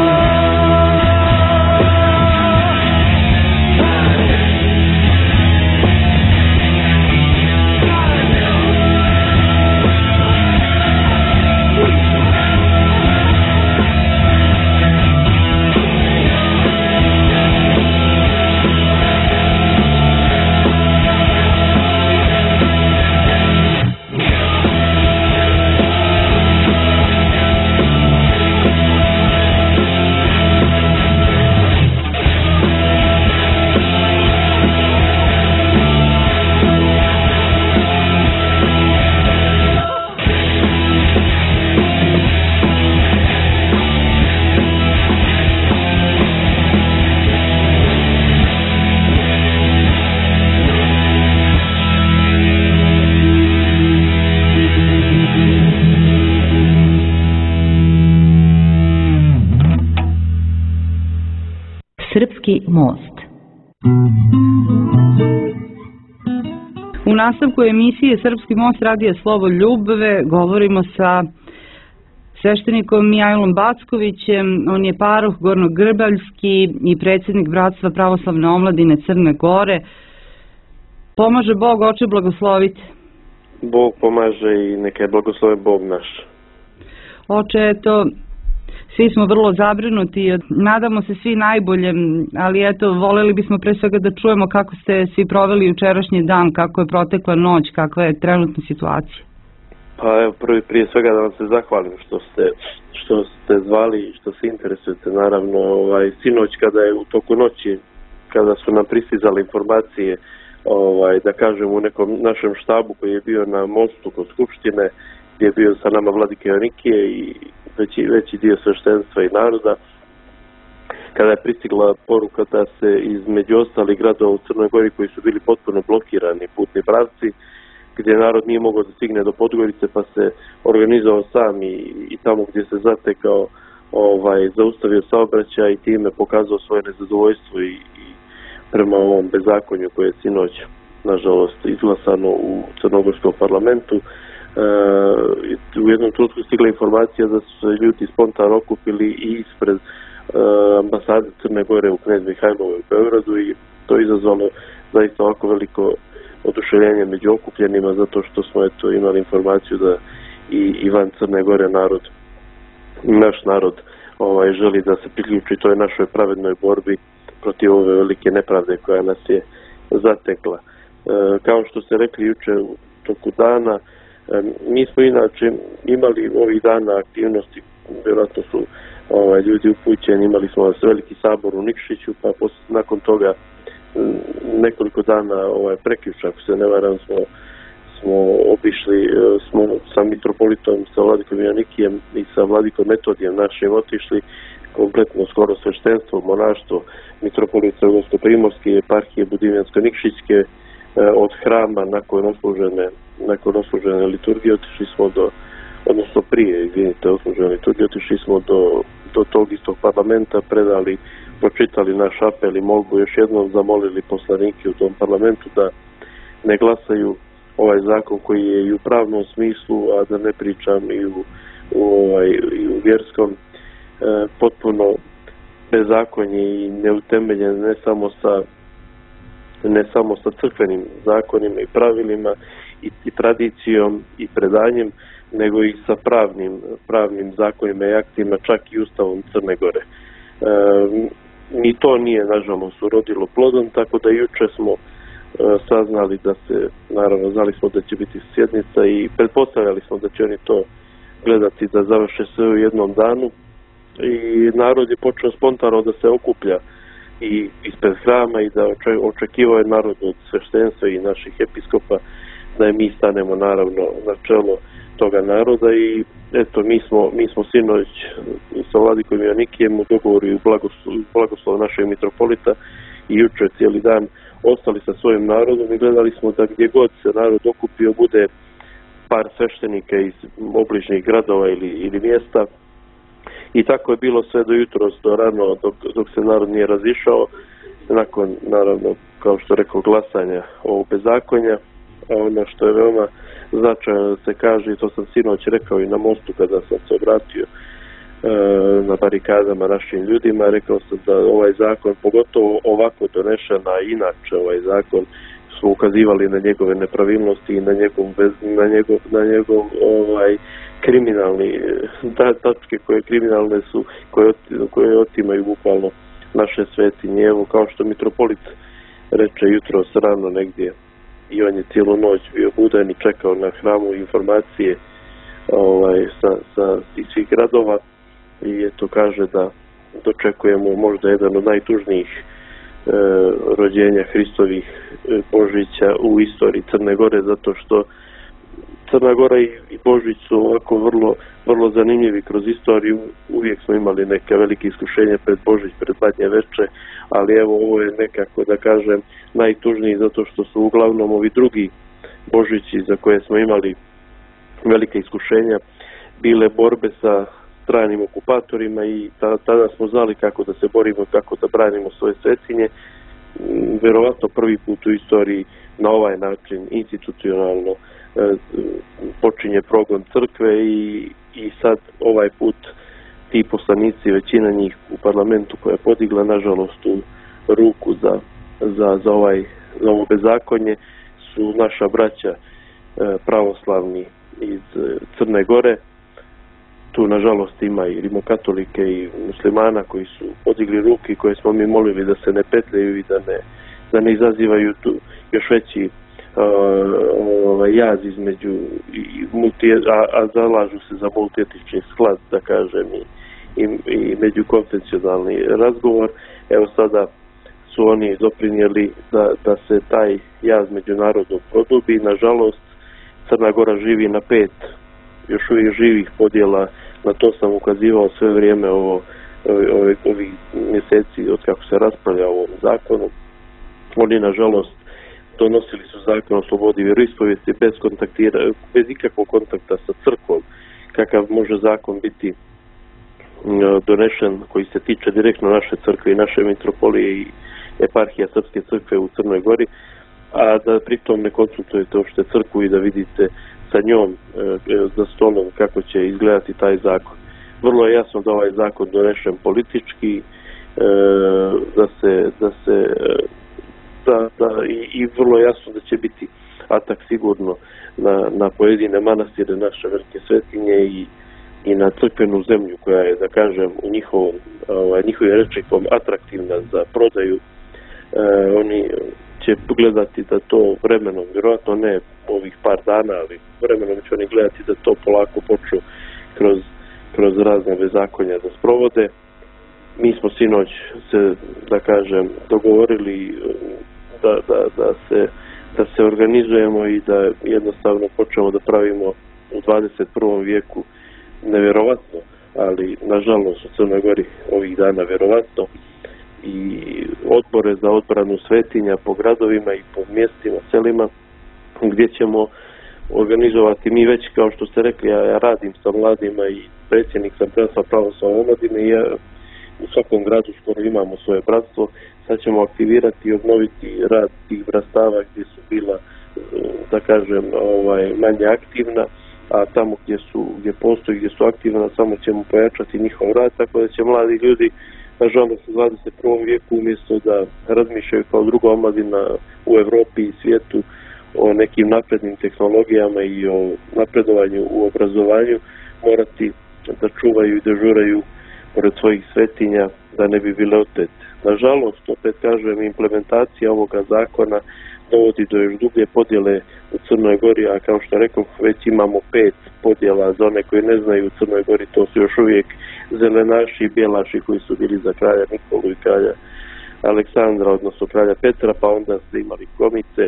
Srpski most. U nastavku emisije Srpski most radija Slovo Ljubve govorimo sa sveštenikom Mijajlom Backovićem. On je paroh Gornjogrbaljski i predsjednik Bratstva pravoslavne omladine Crne Gore. Pomaže Bog, oče, blagoslovite. Bog pomaže i neka je blagosloven Bog naš. Oče, eto, svi smo vrlo zabrinuti, nadamo se svi najboljem, ali eto, voljeli bismo pre svega da čujemo kako ste svi proveli jučerašnji dan, kako je protekla noć, kakva je trenutna situacija. Pa evo, prvi prije svega da vam se zahvalim što ste, što ste zvali i što se interesujete. Naravno, ovaj, sinoć kada je u toku noći, kada su nam pristizale informacije, ovaj, da kažem u nekom našem štabu koji je bio na mostu kod Skupštine, gdje je bio sa nama vladike Joanikije i veći, veći dio sveštenstva i naroda, kada je pristigla poruka da se između ostalih gradova u Crnoj Gori koji su bili potpuno blokirani putni pravci, gdje narod nije mogao da stigne do Podgorice, pa se organizovao sam i, i tamo gdje se zatekao ovaj, zaustavio saobraćaj i time pokazao svoje nezadovoljstvo i, i prema ovom bezakonju koje je sinoć, nažalost, izglasano u Crnogorskom parlamentu. E, u jednom trenutku stigla informacija da su se ljudi spontano okupili i ispred e, ambasade Crne Gore u Knez Mihajlovoj u Beogradu i to je izazvalo zaista ovako veliko oduševljenje među okupljenima zato što smo eto imali informaciju da i Ivan Crne Gore narod, naš narod ovaj, želi da se priključi toj našoj pravednoj borbi protiv ove velike nepravde koja nas je zatekla. E, kao što ste rekli juče u toku dana, e, mi smo inače imali ovih dana aktivnosti, vjerojatno su ovaj, ljudi upućeni, imali smo veliki sabor u Nikšiću, pa posle, nakon toga nekoliko dana ovaj, prekjuče, ako se ne varam, smo, smo obišli, smo sa mitropolitom, sa vladikom Joanikijem i sa vladikom Metodijem našim otišli kompletno skoro sveštenstvo, monaštvo, mitropolit Crnogorsko-primorske, eparhije Budimljansko-Nikšićke, od hrama nakon oslužene, nakon oslužene liturgije otišli smo do, odnosno prije, izvinite, oslužene liturgije, otišli smo do, do tog istog parlamenta, predali, pročitali naš apel i molbu, još jednom zamolili poslanike u tom parlamentu da ne glasaju ovaj zakon koji je i u pravnom smislu, a da ne pričam i u, u, ovaj, i u vjerskom, e, potpuno bezakonje i neutemeljen ne samo sa ne samo sa crkvenim zakonima i pravilima i, i tradicijom i predanjem, nego i sa pravnim, pravnim zakonima i aktima, čak i Ustavom Crne Gore. E, ni to nije, nažalost, urodilo plodom, tako da juče smo e, saznali da se, naravno, znali smo da će biti sjednica i pretpostavljali smo da će oni to gledati da završe sve u jednom danu i narod je počeo spontano da se okuplja i ispred hrama i da očekivao je narod od sveštenstva i naših episkopa da je mi stanemo naravno na čelo toga naroda i eto mi smo, mi smo sinoć sa vladikom Joannikijem u dogovoru i blagoslov, blagoslov našeg mitropolita i jučer cijeli dan ostali sa svojim narodom i gledali smo da gdje god se narod okupio bude par sveštenika iz obližnjih gradova ili, ili mjesta i tako je bilo sve do jutros, do rano dok, dok se narod nije razišao nakon naravno kao što rekao glasanja ovog bezakonja. A ono što je veoma značajno da se kaže, i to sam sinoć rekao i na mostu kada sam se obratio e, na barikadama našim ljudima, rekao sam da ovaj zakon, pogotovo ovako donešen, a inače ovaj zakon smo ukazivali na njegove nepravilnosti i na njegov, na njegov, na njegov ovaj, kriminalni da, tačke koje kriminalne su, koje, koje otimaju bukvalno naše svetinje. Evo kao što mitropolit reče jutros rano negdje, i on je cijelu noć bio budan i čekao na hramu informacije ovaj, sa, sa svih gradova i eto kaže da dočekujemo možda jedan od najtužnijih e, rođenja Hristovih e, Božića u istoriji Crne Gore, zato što Crna Gora i, i Božić su ovako vrlo, vrlo zanimljivi kroz istoriju. Uvijek smo imali neke velike iskušenja pred Božić, pred Badnje veče, ali evo ovo je nekako da kažem najtužniji zato što su uglavnom ovi drugi Božići za koje smo imali velike iskušenja bile borbe sa stranim okupatorima i tada smo znali kako da se borimo, kako da branimo svoje svetinje. Vjerovatno prvi put u istoriji na ovaj način institucionalno počinje progon crkve i, i sad ovaj put ti poslanici, većina njih u parlamentu koja je podigla nažalost u ruku za, za, za, ovaj, za ovo bezakonje su naša braća pravoslavni iz Crne Gore. Tu nažalost ima i rimokatolike i muslimana koji su podigli ruke i koje smo mi molili da se ne petljaju i da ne, da ne izazivaju tu još veći ovaj jaz između i multi, a, a zalažu se za multietični sklad, da kažem, i, i, i međukonfesionalni razgovor. Evo sada su oni doprinijeli da, da se taj jaz među narodom produbi. Nažalost, Crna Gora živi na pet još uvijek živih podjela, na to sam ukazivao sve vrijeme ovo, ovi, ovi mjeseci od kako se raspravlja o ovom zakonu. Oni nažalost donosili su zakon o slobodi vjeroispovijesti bez kontaktira, bez ikakvog kontakta sa crkvom, kakav može zakon biti donešen koji se tiče direktno naše crkve i naše mitropolije i eparhija Srpske crkve u Crnoj Gori, a da pritom ne konsultujete uopšte crkvu i da vidite sa njom e, za stolom kako će izgledati taj zakon. Vrlo je jasno da ovaj zakon donešen politički, e, da se, da se da, da, i, i vrlo jasno da će biti atak sigurno na, na pojedine manastire naše velike svetinje i, i na crkvenu zemlju koja je, da kažem, u njihovom, ovaj, njihovim rečnikom atraktivna za prodaju. E, oni će gledati da to vremenom, vjerojatno ne ovih par dana, ali vremenom će oni gledati da to polako počnu kroz, kroz razne bezakonja da sprovode. Mi smo sinoć se, da kažem, dogovorili da, da, da, se, da se organizujemo i da jednostavno počnemo da pravimo u dvadeset prvom vijeku nevjerovatno, ali nažalost u Crnoj Gori ovih dana vjerovatno, i odbore za odbranu svetinja po gradovima i po mjestima, selima, gdje ćemo organizovati. Mi već, kao što ste rekli, ja, ja radim sa mladima i predsjednik sam Bratstva pravoslavne omladine i ja u svakom gradu skoro imamo svoje bratstvo. Sad ćemo aktivirati i obnoviti rad tih bratstava gdje su bila, da kažem, ovaj, manje aktivna, a tamo gdje su, gdje postoji, gdje su aktivna, samo ćemo pojačati njihov rad, tako da će mladi ljudi, nažalost, u dvadeset prvom vijeku, umjesto da razmišljaju kao druga omladina u Europi i svijetu o nekim naprednim tehnologijama i o napredovanju u obrazovanju, morati da čuvaju i dežuraju pored svojih svetinja da ne bi bile otete. Nažalost, opet kažem, implementacija ovoga zakona dovodi do još dublje podjele u Crnoj Gori, a kao što rekao, već imamo pet podjela. Za one koji ne znaju, u Crnoj Gori to su još uvijek zelenaši i bijelaši koji su bili za kralja Nikolu i kralja Aleksandra, odnosno kralja Petra, pa onda ste imali komice,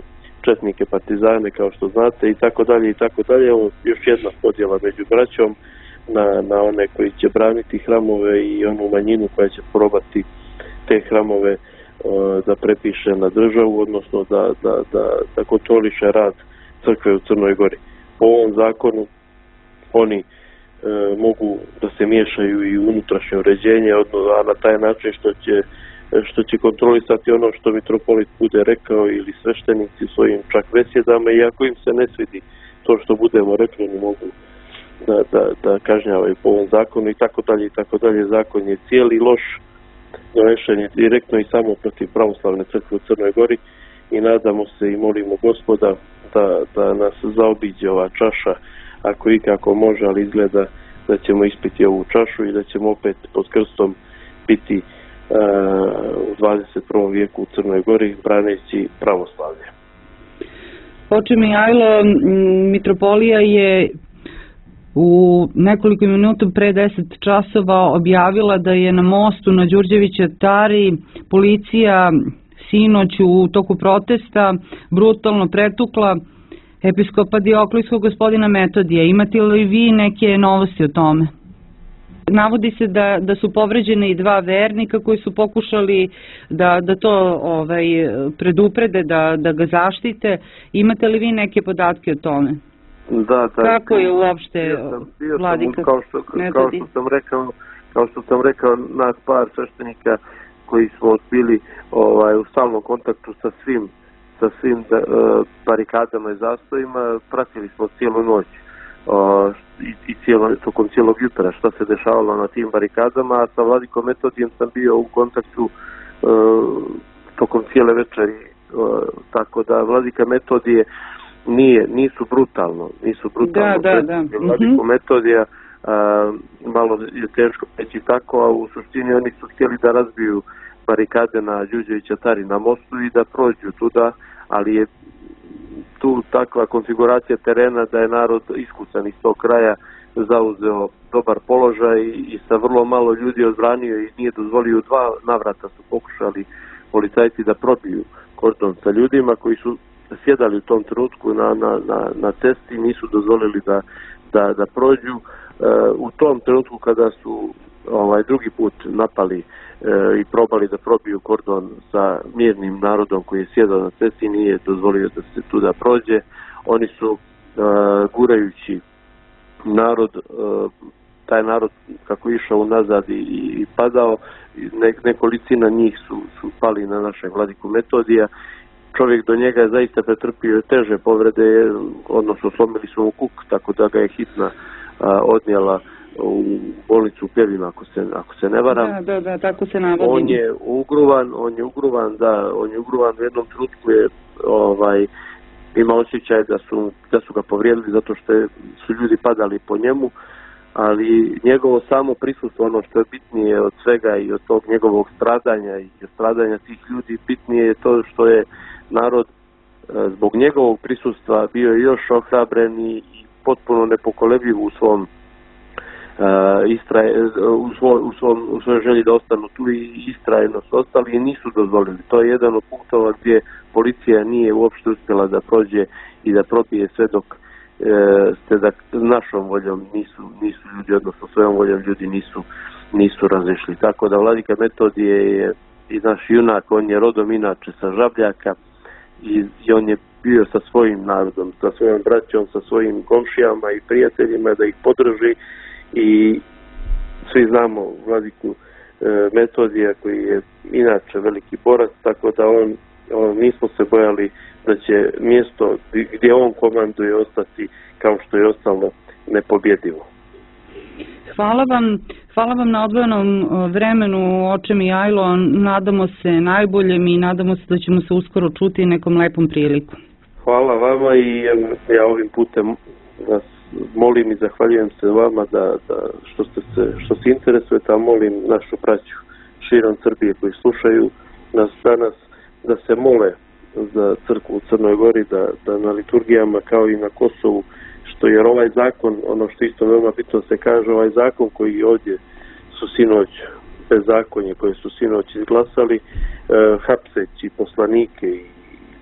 četnike, partizane, kao što znate, i tako dalje, i tako dalje. Još jedna podjela među braćom na, na one koji će braniti hramove i onu manjinu koja će probati te hramove da prepiše na državu, odnosno da, da, da, da kontroliše rad crkve u Crnoj Gori. Po ovom zakonu oni e, mogu da se miješaju i u unutrašnje uređenje, odnosno, a na taj način što će, što će kontrolisati ono što mitropolit bude rekao ili sveštenici svojim čak besjedama, i ako im se ne svidi to što budemo rekli, ne mogu da, da, da kažnjavaju po ovom zakonu, i tako dalje, i tako dalje. Zakon je cijeli loš, donešen je direktno i samo protiv pravoslavne crkve u Crnoj Gori, i nadamo se i molimo Gospoda da, da nas zaobiđe ova čaša, ako ikako može, ali izgleda da ćemo ispiti ovu čašu i da ćemo opet pod krstom biti uh, u dvadeset prvom vijeku u Crnoj Gori, braneći pravoslavlje. Oče Mihajlo, mitropolija je u nekoliko minuta pre deset časova objavila da je na mostu na Đurđevića Tari policija sinoć u toku protesta brutalno pretukla episkopa Dioklijskog gospodina Metodija. Imate li vi neke novosti o tome? Navodi se da, da su povređene i dva vernika koji su pokušali da, da to ovaj, preduprede, da, da ga zaštite. Imate li vi neke podatke o tome? Da, da. Kako je uopšte vladika kao što, kao što sam rekao, kao što sam rekao, nas par sveštenika koji smo bili ovaj, u stalnom kontaktu sa svim sa svim da, uh, barikadama i zastojima, pratili smo cijelu noć uh, i, i cijelo, tokom cijelog jutra šta se dešavalo na tim barikadama, a sa vladikom Metodijem sam bio u kontaktu uh, tokom cijele večeri, uh, tako da vladika Metodije nije, nisu brutalno, nisu brutalno da, da, da. vladiku mm-hmm. Metodija, uh, malo je teško reći tako, a u suštini oni su htjeli da razbiju barikade na Đurđevića Tari na mostu i da prođu tuda, ali je tu takva konfiguracija terena da je narod iskusan iz tog kraja zauzeo dobar položaj i, i sa vrlo malo ljudi odbranio i nije dozvolio. Dva navrata su pokušali policajci da probiju kordon sa ljudima koji su sjedali u tom trenutku na, na, na, na cesti, nisu dozvolili da, da, da prođu. E, u tom trenutku kada su ovaj drugi put napali e, i probali da probiju kordon sa mirnim narodom koji je sjedao na cesti, nije dozvolio da se tu da prođe. Oni su e, gurajući narod, e, taj narod kako je išao unazad i, i padao, ne, nekolicina njih su, su pali na našeg vladiku Metodija. Čovjek do njega je zaista pretrpio teže povrede, odnosno slomili su mu kuk, tako da ga je hitna a, odnijela u bolnicu u Pjevima, ako se, ako se ne varam. Da, da, da, tako se navodi. On je ugruvan, on je ugruvan, da, on je ugruvan u jednom trenutku je ovaj, ima osjećaj da su, da su ga povrijedili zato što je, su ljudi padali po njemu, ali njegovo samo prisustvo, ono što je bitnije od svega i od tog njegovog stradanja i od stradanja tih ljudi, bitnije je to što je narod zbog njegovog prisustva bio još ohrabren i potpuno nepokolebljiv u svom uh, istraje, u, svo, u, svom, u svojoj želji da ostanu tu i istrajno su ostali i nisu dozvolili. To je jedan od punktova gdje policija nije uopšte uspjela da prođe i da probije sve dok uh, ste da našom voljom nisu, nisu ljudi, odnosno svojom voljom ljudi nisu, nisu razišli. Tako da vladika Metodije je i naš junak, on je rodom inače sa Žabljaka i, i on je bio sa svojim narodom, sa svojom braćom, sa svojim komšijama i prijateljima da ih podrži i svi znamo vladiku e, Metodija koji je inače veliki borac, tako da on, on nismo se bojali da će mjesto gdje on komanduje ostati kao što je ostalo nepobjedivo. Hvala vam, hvala vam na odvojenom vremenu, oče Mihajlo, nadamo se najboljem i nadamo se da ćemo se uskoro čuti nekom lepom priliku. Hvala vama i ja ovim putem vas molim i zahvaljujem se vama da, da što, ste se, što se interesujete, a molim našu braću širom Srbije koji slušaju nas danas da se mole za crkvu u Crnoj Gori, da, da na liturgijama kao i na Kosovu, što jer ovaj zakon, ono što isto veoma bitno se kaže, ovaj zakon koji ovdje su sinoć, bezakonje koje su sinoć izglasali, eh, hapseći poslanike i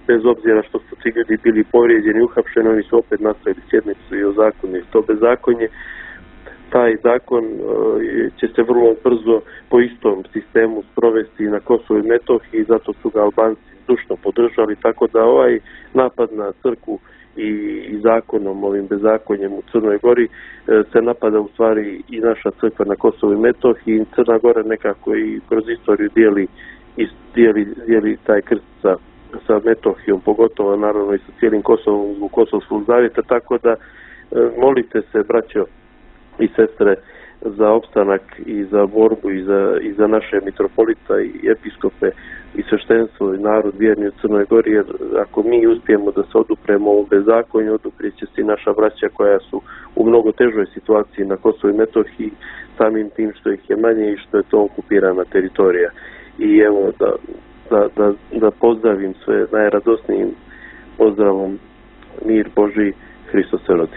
bez obzira što su ti ljudi bili povrijeđeni i uhapšeni, oni su opet nastavili sjednicu i ozakonili to bezakonje. Taj zakon će se vrlo brzo po istom sistemu sprovesti na Kosovu i Metohiji, zato su ga Albanci zdušno podržali, tako da ovaj napad na crkvu i, i zakonom, ovim bezakonjem u Crnoj Gori se napada u stvari i naša crkva na Kosovu i Metohiji, i Crna Gora nekako i kroz istoriju dijeli, dijeli, dijeli taj krst sa, sa Metohijom, pogotovo naravno i sa cijelim Kosovom u Kosovskog zavjeta, tako da molite se, braćo i sestre, za opstanak i za borbu i za, i za naše mitropolita i episkope i sveštenstvo i narod vjerni u Crnoj Gori, jer ako mi uspijemo da se odupremo ovom bezakonju, oduprijeće se i naša braća koja su u mnogo težoj situaciji na Kosovu i Metohiji, samim tim što ih je manje i što je to okupirana teritorija. I evo da, da, da, da pozdravim sve najradosnijim pozdravom: mir Božji, Hristos se rodi.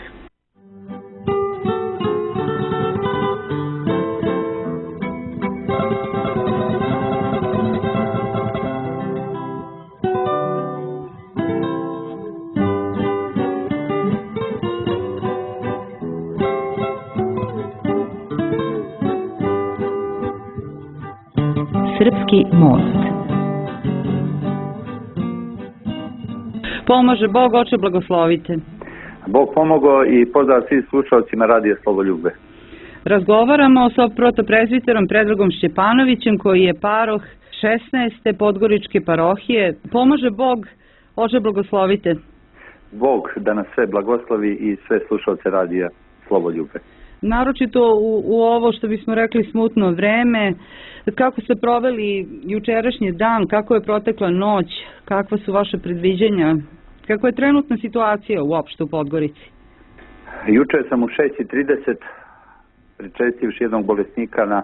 Srpski most. Pomaže Bog, oče blagoslovite. Bog pomogao i pozdrav svim slušalcima Radija Slovoljube. Razgovaramo sa protoprezbiterom Predragom Šćepanovićem, koji je paroh šesnaeste Podgoričke parohije. Pomaže Bog, oče blagoslovite. Bog da nas sve blagoslovi i sve slušalce Radija Slovoljube. Naročito u, u ovo što bismo rekli smutno vreme, kako ste proveli jučerašnji dan, kako je protekla noć, kakva su vaše predviđenja, kako je trenutna situacija uopšte u Podgorici? Juče sam u šest i trideset pričestivši jednog bolesnika na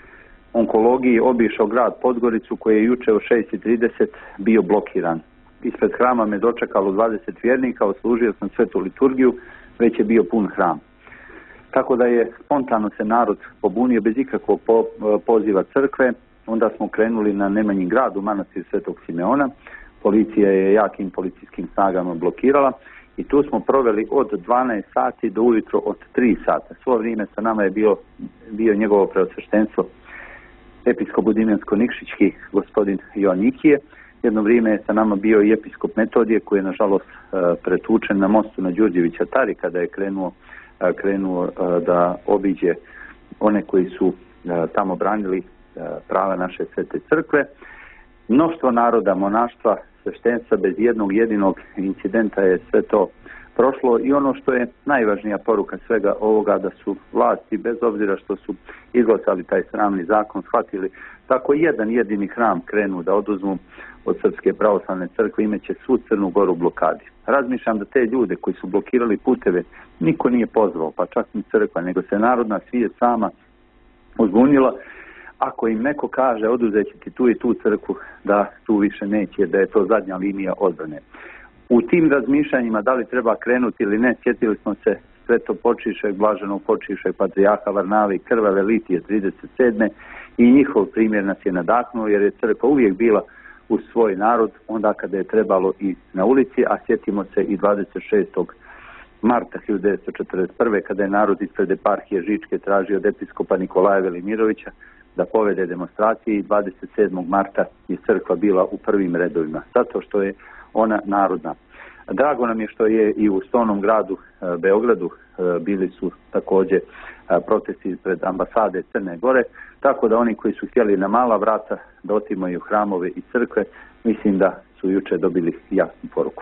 onkologiji obišao grad Podgoricu, koji je juče u šest i trideset bio blokiran. Ispred hrama me dočekalo dvadeset vjernika, odslužio sam svetu liturgiju, već je bio pun hram. Tako da je spontano se narod pobunio bez ikakvog po, poziva crkve. Onda smo krenuli na Nemanjin grad u manastir Svetog Simeona. Policija je jakim policijskim snagama blokirala i tu smo proveli od dvanaest sati do ujutro od tri sata. Svo vrijeme sa nama je bio, bio njegovo preosveštenstvo episkop Budimljansko-Nikšićki gospodin Joannikije. Jedno vrijeme je sa nama bio i episkop Metodije, koji je nažalost pretučen na mostu na Đurđevića Tari kada je krenuo krenuo da obiđe one koji su tamo branili prava naše svete crkve. Mnoštvo naroda, monaštva, sveštenstva, bez jednog jedinog incidenta je sve to prošlo i ono što je najvažnija poruka svega ovoga, da su vlasti, bez obzira što su izglasali taj sramni zakon, shvatili tako jedan jedini hram krenu da oduzmu od Srpske pravoslavne crkve, imeće svu Crnu Goru blokadi. Razmišljam da te ljude koji su blokirali puteve niko nije pozvao, pa čak ni crkva, nego se narodna svijest sama uzbunila. Ako im neko kaže oduzet će ti tu i tu crkvu, da tu više neće, da je to zadnja linija odbrane. U tim razmišljanjima da li treba krenuti ili ne, sjetili smo se sveto počišeg, blaženog počišeg patrijarha Varnave i krvave Litije trideset sedme i njihov primjer nas je nadahnuo, jer je crkva uvijek bila uz svoj narod onda kada je trebalo i na ulici, a sjetimo se i dvadeset šestog marta hiljadu devetsto četrdeset prve kada je narod ispred eparhije Žičke tražio od episkopa Nikolaja Velimirovića da povede demonstracije i dvadeset sedmog marta je crkva bila u prvim redovima, zato što je ona narodna. Drago nam je što je i u stolnom gradu Beogradu bili su također protesti pred ambasade Crne Gore, tako da oni koji su htjeli na mala vrata da otimaju hramove i crkve, mislim da su juče dobili jasnu poruku.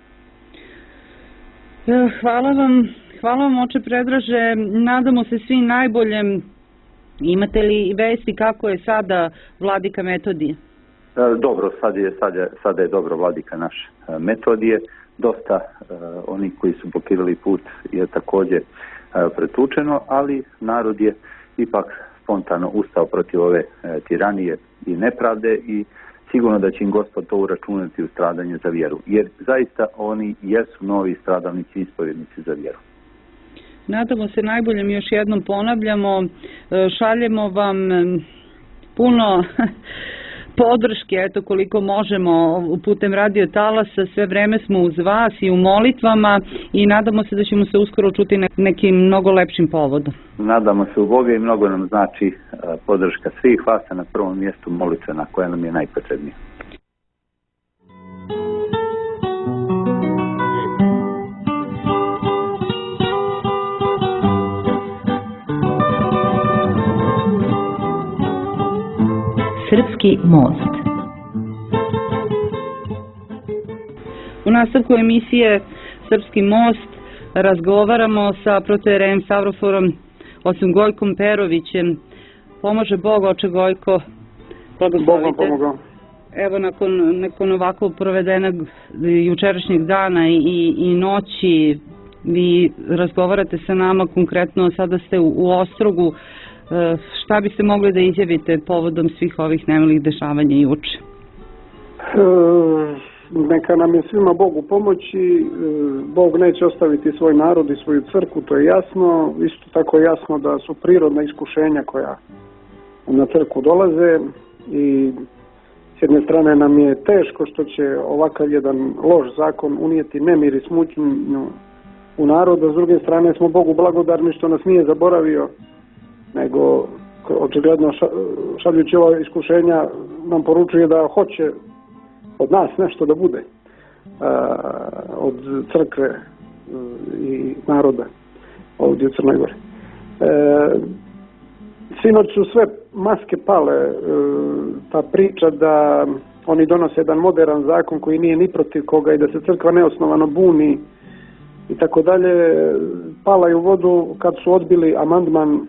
Hvala vam, hvala vam oče Predraže, nadamo se svi najboljem. Imate li vesti kako je sada vladika Metodije? Dobro, sad je, sad je, sada je dobro vladika naš Metodije. Dosta uh, onih koji su blokirali put je također uh, pretučeno, ali narod je ipak spontano ustao protiv ove uh, tiranije i nepravde i sigurno da će im Gospod to uračunati u stradanje za vjeru. Jer zaista oni jesu novi stradalnici i ispovjednici za vjeru. Nadamo se najboljem, još jednom ponavljamo, šaljemo vam puno podrške, eto koliko možemo putem radio talasa, sve vreme smo uz vas i u molitvama i nadamo se da ćemo se uskoro čuti nekim mnogo lepšim povodom. Nadamo se u Boga i mnogo nam znači podrška svih vas, na prvom mjestu molitvena koja nam je najpotrebnija. Srpski most. U nastavku emisije Srpski most razgovaramo sa protojerejem Stavroforom Ocem Gojkom Perovićem. Pomože Bog, oče Gojko, blagoslovite. Evo nakon, nakon ovako provedenog jučerašnjeg dana i, i noći vi razgovarate sa nama, konkretno sada ste u, u Ostrogu. Šta biste mogli da izjavite povodom svih ovih nemilih dešavanja juče? E, neka nam je svima Bog u pomoći. Bog neće ostaviti svoj narod i svoju crkvu, to je jasno. Isto tako je jasno da su prirodna iskušenja koja na crkvu dolaze i s jedne strane nam je teško što će ovakav jedan loš zakon unijeti nemir i smutnju u narod, a s druge strane smo Bogu blagodarni što nas nije zaboravio, nego očigledno šaljući ova iskušenja nam poručuje da hoće od nas nešto da bude, od crkve i naroda ovdje u Crnoj Gori. Sinoć su sve maske pale, ta priča da oni donose jedan modern zakon koji nije ni protiv koga i da se crkva neosnovano buni i tako dalje, pala je u vodu kad su odbili amandman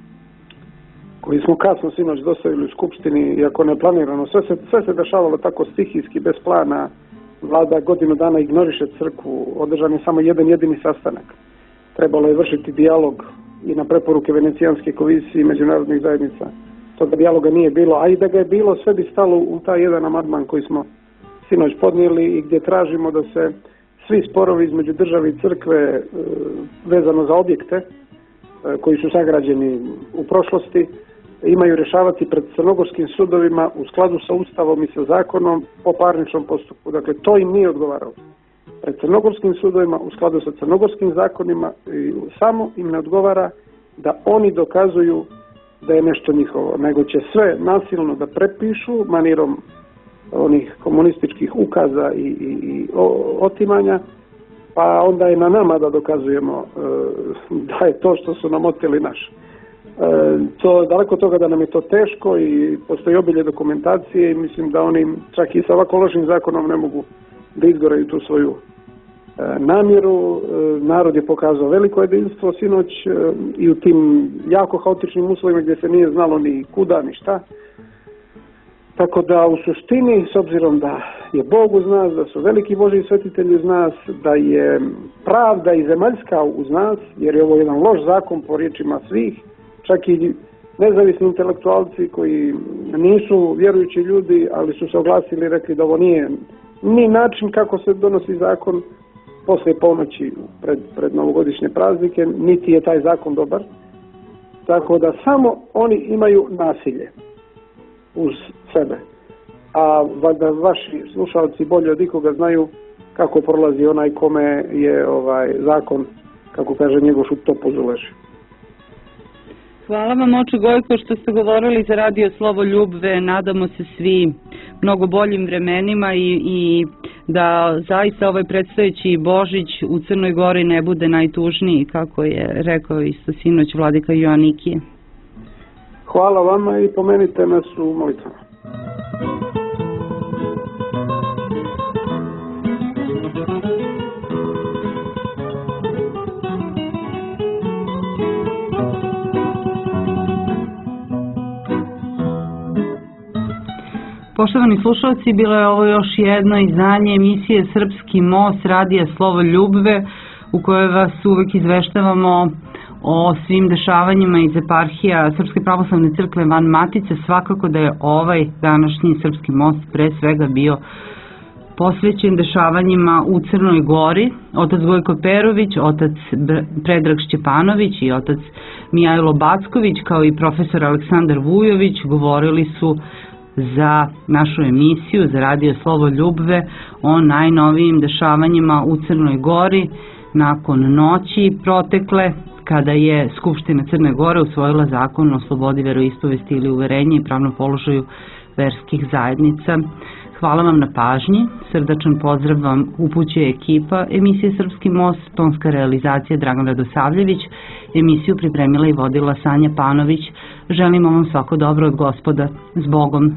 koji smo kasno sinoć dostavili u Skupštini, iako ne planirano. Sve se, sve se dešavalo tako stihijski, bez plana. Vlada godinu dana ignoriše crkvu, održan je samo jedan jedini sastanak. Trebalo je vršiti dijalog i na preporuke Venecijanske komisije i međunarodnih zajednica. Toga dijaloga nije bilo, a i da ga je bilo, sve bi stalo u taj jedan amandman koji smo sinoć podnijeli i gdje tražimo da se svi sporovi između države i crkve vezano za objekte koji su sagrađeni u prošlosti imaju rješavati pred crnogorskim sudovima u skladu sa Ustavom i sa zakonom o parničnom postupku. Dakle, to im nije odgovaralo. Pred crnogorskim sudovima u skladu sa crnogorskim zakonima i samo im ne odgovara da oni dokazuju da je nešto njihovo, nego će sve nasilno da prepišu manirom onih komunističkih ukaza i, i, i otimanja, pa onda je na nama da dokazujemo e, da je to što su nam oteli naš. E, to, daleko od toga da nam je to teško i postoji obilje dokumentacije i mislim da oni čak i sa ovako lošim zakonom ne mogu da izgoraju tu svoju e, namjeru. E, narod je pokazao veliko jedinstvo sinoć e, i u tim jako haotičnim uslovima gdje se nije znalo ni kuda ni šta. Tako da u suštini, s obzirom da je Bog uz nas, da su veliki Božji svetitelji uz nas, da je pravda i zemaljska uz nas, jer je ovo jedan loš zakon po riječima svih, čak i nezavisni intelektualci koji nisu vjerujući ljudi, ali su se oglasili i rekli da ovo nije ni način kako se donosi zakon poslije ponoći pred, pred novogodišnje praznike, niti je taj zakon dobar. Tako da samo oni imaju nasilje uz sebe. A valjda vaši slušalci bolje od ikoga znaju kako prolazi onaj kome je ovaj zakon, kako kaže Njegoš, u topuzu leži. Hvala vam, oče Gojko, što ste govorili za Radio Slovo Ljubve. Nadamo se svi mnogo boljim vremenima i, i da zaista ovaj predstojeći Božić u Crnoj Gori ne bude najtužniji, kako je rekao isto sinoć vladika Joanikije. Hvala vama i pomenite nas u molitvama. Poštovani slušalci, bilo je ovo još jedno izdanje emisije Srpski most Radija Slovo Ljubve, u kojoj vas uvek izveštavamo o svim dešavanjima iz eparhija Srpske pravoslavne crkve van Matice. Svakako da je ovaj današnji Srpski most pre svega bio posvećen dešavanjima u Crnoj Gori. Otac Gojko Perović, otac Predrag Šćepanović i otac Mijajlo Backović kao i profesor Aleksandar Vujović govorili su za našu emisiju, za Radio Slovo Ljubve o najnovijim dešavanjima u Crnoj Gori nakon noći protekle, kada je Skupština Crne Gore usvojila zakon o slobodi veroispovesti ili uverenja i pravnom položaju verskih zajednica. Hvala vam na pažnji, srdačan pozdrav vam upućuje ekipa emisije Srpski most, tonska realizacija Dragan Radosavljević, emisiju pripremila i vodila Sanja Panović. Želimo vam svako dobro od Gospoda. S Bogom!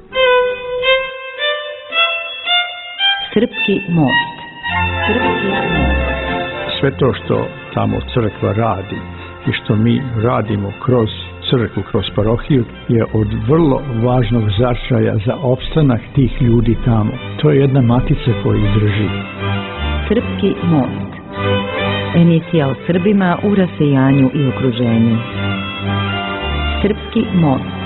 Srpski most. Srpski most. Sve to što tamo crkva radi i što mi radimo kroz crkvu, kroz parohiju, je od vrlo važnog značaja za opstanak tih ljudi tamo. To je jedna matica koja izdrži. Srpski most. Emisija o Srbima u rasejanju i okruženju. Srpski most.